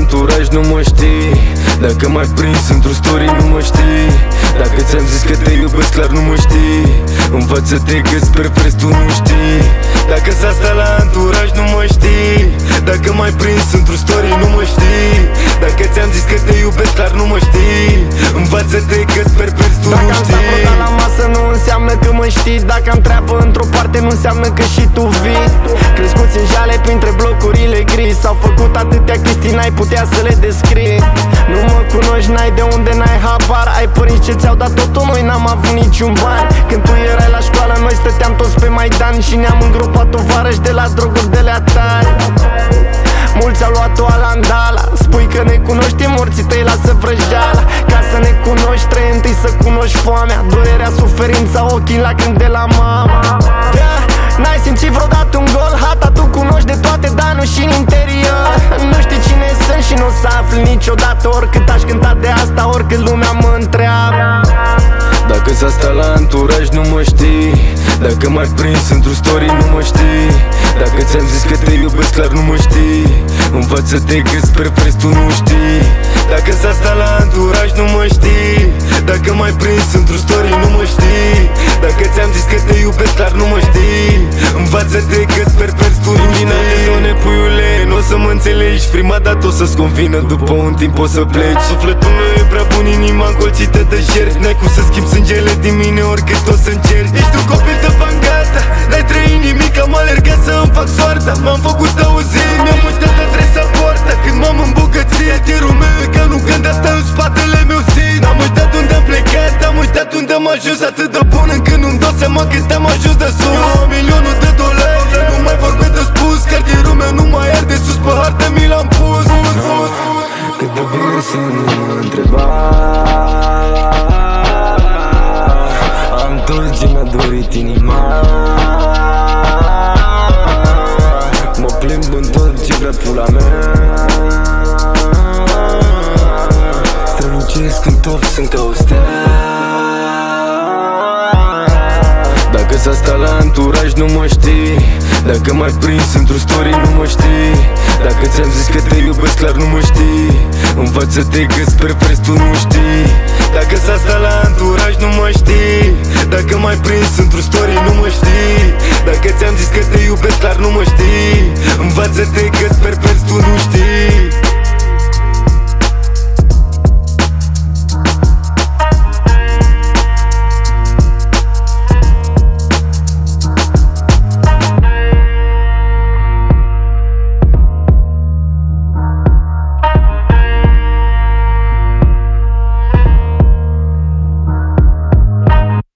anturaj nu mă știi. Dacă m-ai prins într-o story nu mă știi. Dacă ți-am zis că te iubesc clar nu mă știi. Învață-te că-ți preferi, tu nu știi. Dacă s-a stat la anturaj nu mă știi. Dacă m-ai prins într-o story nu mă știi. Dacă ți-am zis că te iubesc clar nu mă știi. Învață-te că-ți preferi, tu nu știi. Dacă am stat la masă nu înseamnă că mă știi. Dacă am treabă într-o parte nu înseamnă că și tu vii. Crescuți în jale printre blocurile gri. S-au făcut atâtea chestii, n-ai putea să le descrii. Nu mă cunoști, n-ai de unde, n-ai habar. Ai părinți ce ți-au dat totul, noi n-am avut niciun bani. Când tu erai la școală, noi stăteam toți pe Maidan și ne-am îngropat tovarăși de la droguri de la tari. Mulți au luat-o alandala. Spui că ne cunoști, morții tăi lasă vrăjeala. Ca să ne cunoști, trebuie întâi să cunoști foamea, durerea, suferința, ochii, lacrimi de la mama. Da, n-ai simțit vreodată un gol? Hata, tu cunoști de toate, dar nu și în interior. Nu știi cine sunt și nu o să afli niciodată. Oricât aș cânta de asta, oricât lumea mă întreabă. Dacă s-a stat la anturaj nu mă știi. Dacă m-ai prins într-o story nu mă știi. Dacă ți-am zis că te iubesc clar nu mă știi. Învață-te că-ți preferi, tu nu știi. Dacă s-a stat la anturaj nu mă știi. Dacă m-ai prins într-o story nu mă știi. Dacă ți-am zis că te iubesc clar nu mă știi. Învață-te că-ți preferi, tu nu știi. Zone, puiule, n-o să mă înțelegi. Prima dată o să-ți convină, după un timp o să pleci. Sufletul meu e prea bun, inima încolțită de șerpi. N-ai cum să schimbi sângele din mine oricât o să încerci. Ești un copil de bangata, n-ai trăit nimic, am alergat să îmi fac soarta. M-am făcut auzit, mi-am uitat adresa poarta. Când m-am îmbogățit, tirul meu e ca nu gând, asta în spatele meu simt. N-am uitat unde am plecat, am uitat unde am ajuns. Atât de bun încât nu-mi dau seama cât am ajuns de sus. Eu am milionul de dolari, nu mai vorbesc de spus. Cartierul meu nu mai arde, sus pe hartă mi l-am pus. Cât de bine să nu mă întreba. Am tot ce mi-a dorit inima. Mă plimb în tot ce vrea pula mea. Strălucesc în top, sunt ca o stea. Dacă s-a stat la anturaj nu mă știi. Dacă m-ai prins într-o story nu mă știi. Dacă ți-am zis că te iubesc clar nu mă știi. Învață-te că-ți preferi, tu nu știi. Dacă s-a stat la anturaj nu mă știi. Dacă m-ai prins într-o story nu mă știi. Dacă ți-am zis că te iubesc clar nu mă știi. Învață-te că-ți preferi, tu nu știi.